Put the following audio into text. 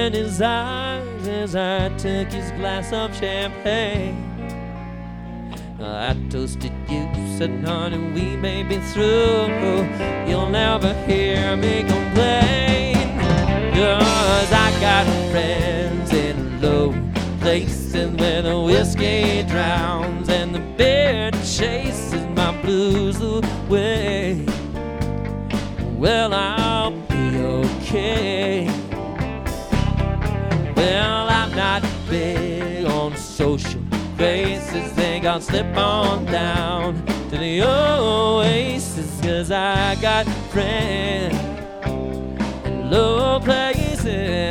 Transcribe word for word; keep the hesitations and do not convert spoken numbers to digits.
in his eyes as I took his glass of champagne. I toasted you, said, honey, we may be through. You'll never hear me complain, 'cause I got friends in low places where the whiskey drowns and the beer chases my blues away. Well, I'll be okay. Well, I'm not big on social graces. Think I'll slip on down to the oasis, 'cause I got friends in low places.